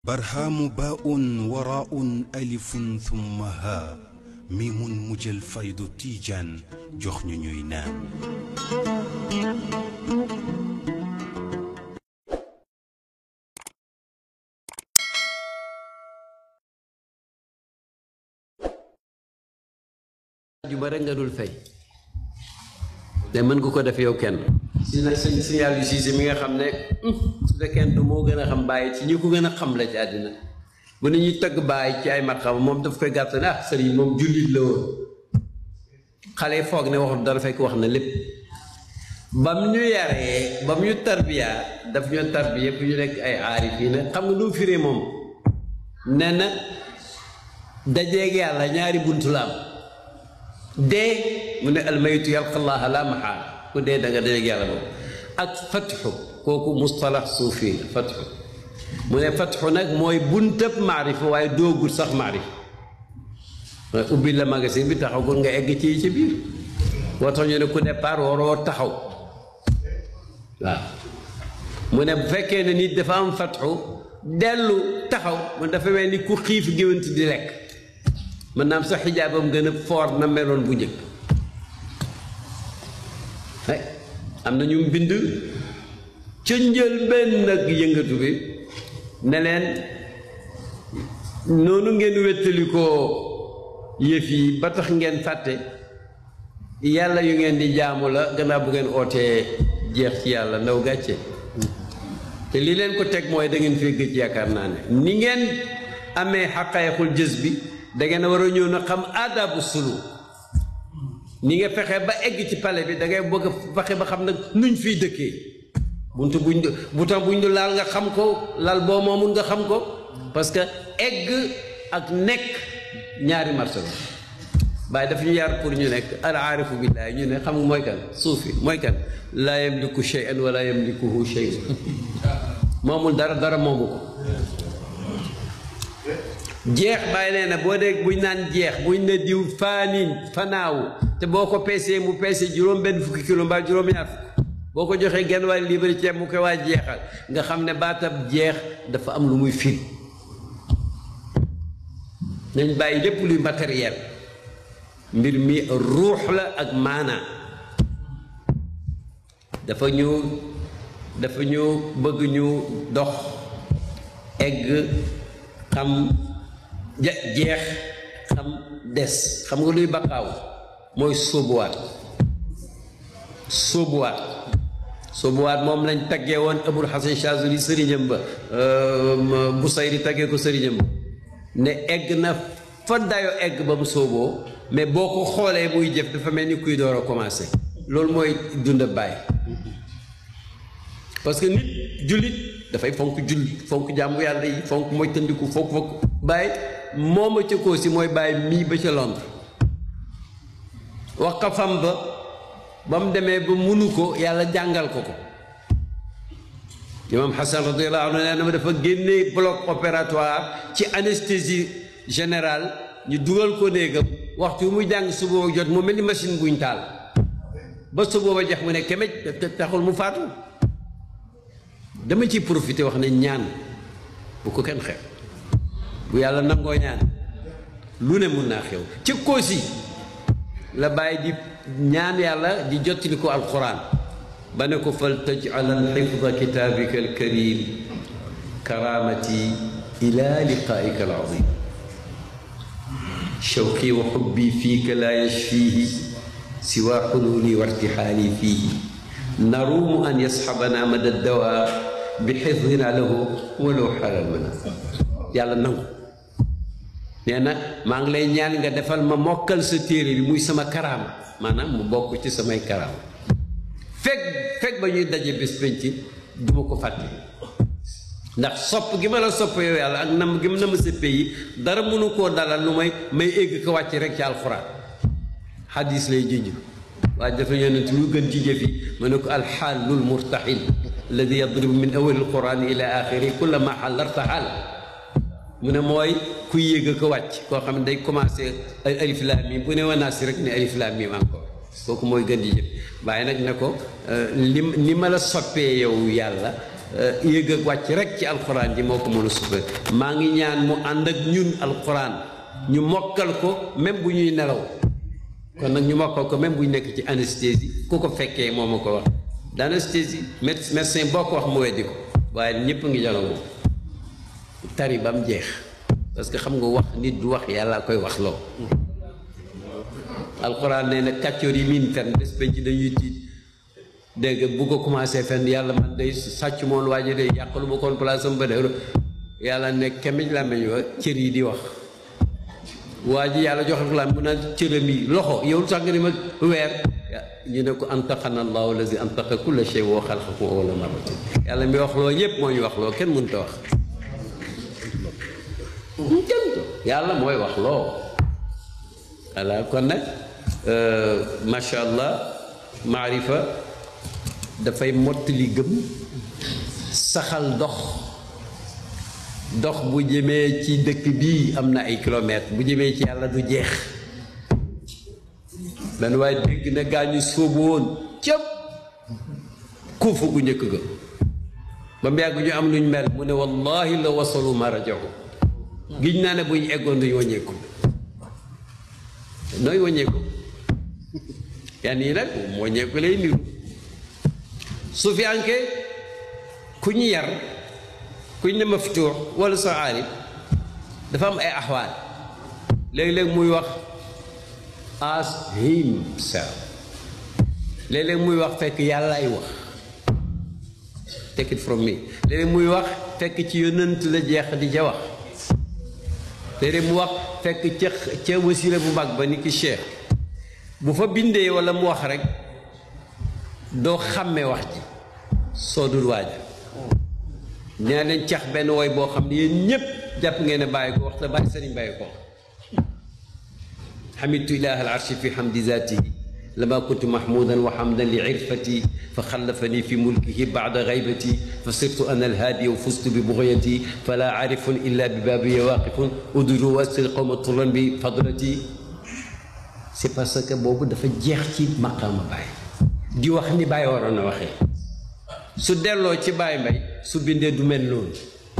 برهام باء وراء ألف ثم ها ميم مجل فيض تيجان جخن نينان juma rek nga dul fay te mën nga ko def yow kenn si nag signal yu siise mi nga xam ne su fekkee du moo gën a xam bàyyi ci ñi ko gën a xam la ci àddina bu ne ñuy tëgg bàyyi ci ay marxam moom daf koy gàtt ne sëriñ moom jullit la woon xale yi foog ne waxul dara fekk wax na lépp bam ñu yaree bam ñu tarbiya daf ñu tarbiya bu ñu nekk ay aarif yi ne xam nga lu firee moom nee na dajeeg yàlla ñaari buntu la am dee mu ne almaytu yalqa llaha la maxaala ku dee da nga dajeeg yàlla boobu ak fatxu kooku mustalax suufi la fatxu mu ne fatxu nag mooy buntab maarifa waaye doogul sax maarifa ubbi la magasin bi taxawul nga egg ci ci biir moo tax ñu ne ku départ waroo taxaw waaw mu ne bu fekkee ne nit dafa am fatxu dellu taxaw mu dafa mel ni ku xiif géwant di lekk mën naa am sax xijaabam gën a foor na meloon bu njëkk am na ñu bind ca njëlbéen nag yëngatu bi ne leen noonu ngeen wettali ko yëf yi ba tax ngeen fàtte yàlla yu ngeen di jaamu la gannaaw bu ngeen ootee jeex ci yàlla ndaw gàcce te li leen ko teg mooy da ngeen fee gëj yaakaar naa ne ni ngeen amee xaqaayiqul jës bi da ngeen war a ñëw na xam aadaabu sulu ni nga fexe ba egg ci pale bi da ngay bëgg a fexe ba xam nag nuñ fiy dëkkee buntu buñ du laal nga xam ko lal boo moomul nga xam ko parce que egg ak nekk ñaari marché la waaye daf ñu yar pour ñu nekk al aarifu billaahi ñu ne xam nga mooy kan suufi mooy kan laa yamliku shay'an wala yamlikuhu shay'un moomul dara moomu ko jeex bàyyi nee na boo dee buñ naan jeex buñ ne diw faanin fanaawu te boo ko peesee mu peese juróom benn fukki kilo mbaa juróom ñaar fukk boo ko joxee genn wàll libre ceeb mu koy waa jeexal nga xam ne baatab jeex dafa am lu muy firi nañ bàyyi lépp luy matériel mbir mi ruux la ak maanaa dafa ñu bëgg ñu dox egg xam jeex xam des xam nga luy baqaaw mooy sóobuwaat moom lañ taggee woon Abul Hasan Chazuli sëriñam ba Busayri taggee ko sëriñam ba ne egg na fa dayo egg ba mu sóoboo mais boo ko xoolee muy jëf dafa mel ni kuy door a commencé loolu mooy dunda bàyyi parce que nit jullit dafay fonk julli fonk jàmbu yàlla yi fonk mooy tëndiku fonk bàyyi mooma ca koo si mooy bàyyi mii ba ca Londres waqafam ba mu demee ba munu ko yàlla jàngal ko imam Hassan radiyallahu anhu nee na ma dafa génnee bloc opératoire ci anesthésie générale ñu dugal ko néegam waxtu muy jàng su booba jot mu mel ni machine buñ taal ba su booba jeex mu ne kemej taxul mu faatu dama ciy profité wax ne ñaan bu ko kenn xew bu yàlla nangoo ñaan lu ne mun naa xew ci koosi la bàyyi di ñaan yàlla di jottali ko alquran ba ne ko fal taj'al xifda kitaabika alkarim karamati ila liqaa'ika alazim shawqi wa xubbi fiika la yashfihi siwa xululi wa irtixaali fiihi naruumu an yasxabana mada dawa bi xifdina lahu walaw xalal mana yàlla nangu nee na maa ngi lay ñaan nga defal ma mokkal sa téere bi muy sama karaama maanaam mu bokk ci samay karaama fekk ba ñuy daje bés penc duma ko fàtte ndax sopp gi ma la sopp yow yàlla ak nam gi ma na ma sëppe yi dara mënu koo dalal lu may égg ko wàcc rek ci alxuraan xadis lay junj waaye dafa yonent lu gën ci jëf yi ma ne ko alxaalul murtaxil alladi yadribu min awali alquran ila axiri kulla ma xal artaxal mu ne mooy ku yéeg ko wàcc koo xam ne day commencé ay alif laam miim bu ne wanaasi rek ne alif laam miim encore kooku mooy gën di jëf waaye nag ne ko ni ma la soppee yow yàlla yëg ak wàcc rek ci alquran ji moo ko mën a suufee maa ngi ñaan mu ànd ak ñun alquran ñu mokkal ko même bu ñuy nelaw kon nag ñu mokkal ko même bu ñu nekk ci anesthésie ku ko fekkee moo ma ko wax d'anesthésie médecin boo ko wax mu weddi ko waaye ñëpp ngi jalo moom tari ba mu jeex parce que xam nga wax nit du wax yàlla koy wax loo alquran nee na kàccoor yi miin fen des penc dañuy tiit dégg nga bu ko commencé fen yàlla man day sàcc moon waa ji day yàqalu ma koon place am ba de yàlla ne kemiñ làmmeñ wa cër yi di wax waa ji yàlla jox ak lam mu naan cëram yi loxo yow sax nga ni ma weer ñu ne ko antaqana allahu allazi antaqa kulla shay wa xalaqakum awwala marratin yàlla mi wax loo ñëpp moo ñu wax loo kenn mënut a wax yàlla mooy wax loo voilà kon nag macha allah maarifa dafay mottali gëm saxal dox bu jëmee ci dëkk bii am na ay kilomètres bu jëmee ci yàlla du jeex benn waaye dégg na gaa ñu sóobu woon cëp kuufu gu njëkk ga ba mu yàgg ñu am luñ mel mu ne wallahi la wasalu ma rajahu giñ naa ne bu ñu eggoon duñ wàññeeku nooy wàññeeku yan yi nag wàññeeku lay niru su fi anke ku ñu yar kuñ ne maftuux wala sa aalim dafa am ay axwaal léeg-léeg muy wax as himself léeg-léeg muy wax fekk yàllaay wax take it from me léeg-léeg muy wax fekk ci yonent la jeex di ca wax léeg-léeg mu wax fekk ca wasila bu mag ba ni ki cheikh bu fa bindee wala mu wax rek doo xàmmee wax ji soo dul waaja nee leen cax benn woy boo xam ne yéen ñépp jàpp ngeen ne bàyyi ko wax te bàyyi sëriñ bàyyi ko xamidtu ilaha al arshi fi xamdi zatihi lama kuntu mahmudan wa hamdan li irfati fa xallafani fi mulkihi bada gaybati fa sirtu ana alhaadi wa fustu bi bugyati fala arifun illa bi baabi waqifun uduru wasil qawma turan bi fadlati c'est parce que boobu dafa jeex ci maqaama Baay di wax ni Baay waroon a waxee su delloo ci Baay Mbay su bindee du mel noonu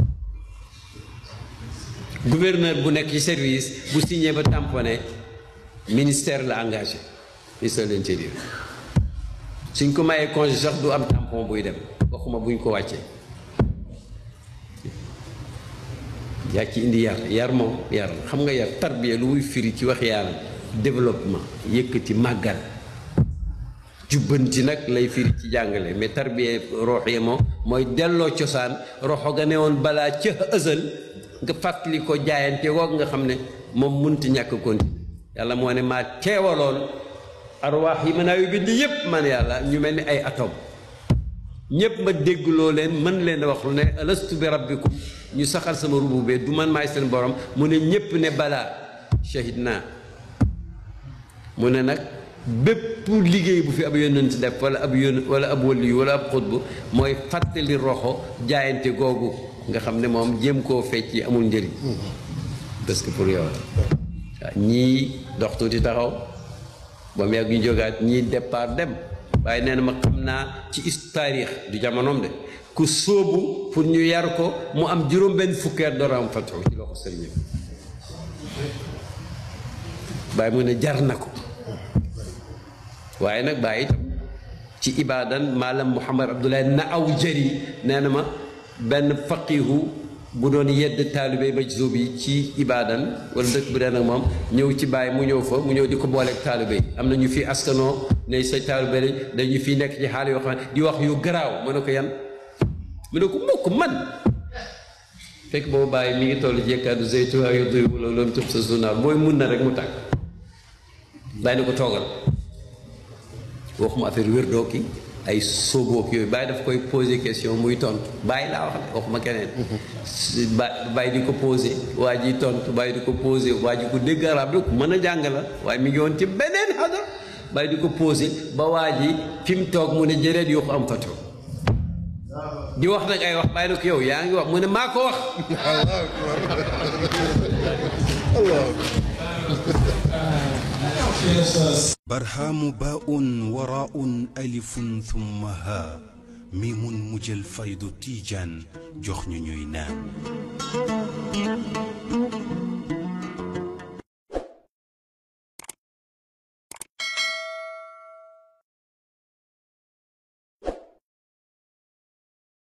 gouverneur bu nekk ci service bu signé ba tamponné ministère la engagé ministère de l'intérieur suñ ko mayee congé sax du am tampon buy dem waxuma buñ ko wàccee yaa ci indi yar moom yar xam nga yar tarbiya lu muy firi ci wax yàlla développement yëkkati màggal jubbanti nag lay firi ci jàngale mais tarbiya roox yi moom mooy delloo cosaan roxo ga ne woon balaa ca ësal nga fàttali ko jaayante woog nga xam ne moom munti ñàkk continuer yàlla moo ne maa teewaloon arwaax yi mën naa yu bind yépp man yàlla ñu mel ni ay atome ñépp ma déggloo leen mën leen a wax lu ne alastu bi rabbikum ñu saxal sama rububee du man maay seen borom mu ne ñépp ne balaa shahid naa mu ne nag bépp liggéey bu fi ab yonent def wala ab wali wala ab xutbu mooy fàttali roxo jaayante googu nga xam ne moom jéem koo fecc yi amul njëriñ parce que pour yow la waaw ñii dox tuuti taxaw ba mu yàgg ñu jógaat ñii départ dem waaye nee na ma xam naa ci taarix du jamonoom de ku sóobu pour ñu yar ko mu am juróom-benn fukkeer door am fatu ci loxo sëriñ bàyyi mu ne jar na ko waaye nag bàyyi itam ci ibaadan maalam Muhammad Abdoulaye na aw jëri nee na ma benn faqihu bu doon yedd taalibe majzuub yi ci ibaadan wala dëkk bi daan ak moom ñëw ci bàyyi mu ñëw fa mu ñëw di ko booleeg taalibe yi am na ñu fi askanoo ne sa taalibe lañ dañu fi nekk ci xaal yoo xam ne di wax yu garaaw mu ne ko yan mu ne ko mukk man fekk boobu bàyyi mi ngi toll jekkaadu zeytu ayo doy wala loolu tëb sa journal mooy mun na rek mu tàgg bàyyi na ko toogal waxuma affaire wér-doo ki ay sóobook yooyu bàyyi daf koy posé question muy tontu bàyyi laa wax ne waxuma keneen bàyyi di ko posé waa ji tontu bàyyi di ko posé waa ji ko dégg arab la ku mën a jàng la waaye mi ngi woon ci beneen xadar bàyyi di ko posé ba waa ji fi mu toog mu ne jëreet yoo ko am fatu di wax nag ay wax bàyyi na ko yow yaa ngi wax mu ne maa ko wax برهام باء وراء ألف ثم ها mi mun mu jël faydu tiijaan jox ñu ñuy naan